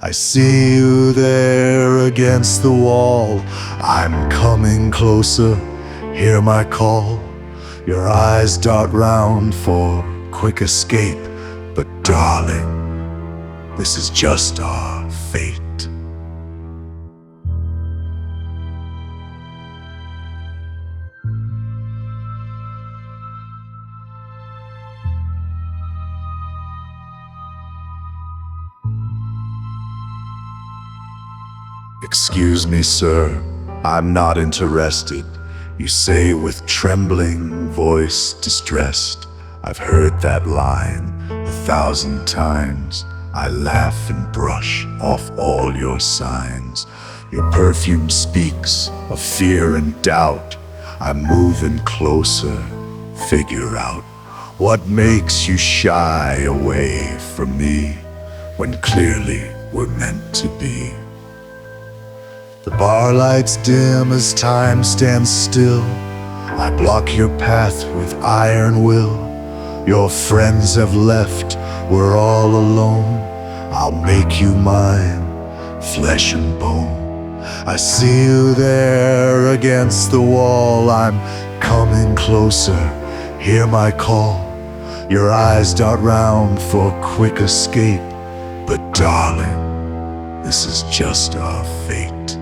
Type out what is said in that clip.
I see you there against the wall. I'm coming closer, hear my call. Your eyes dart round for quick escape, but darling, this is just our fate. Excuse me, sir, I'm not interested. You say with trembling voice distressed. I've heard that line 1,000 times. I laugh and brush off all your signs. Your perfume speaks of fear and doubt. I'm moving closer, figure out what makes you shy away from me when clearly we're meant to be. The bar lights dim as time stands still. I block your path with iron will. Your friends have left, we're all alone. I'll make you mine, flesh and bone. I see you there against the wall. I'm coming closer, hear my call. Your eyes dart round for quick escape, but darling, this is just our fate.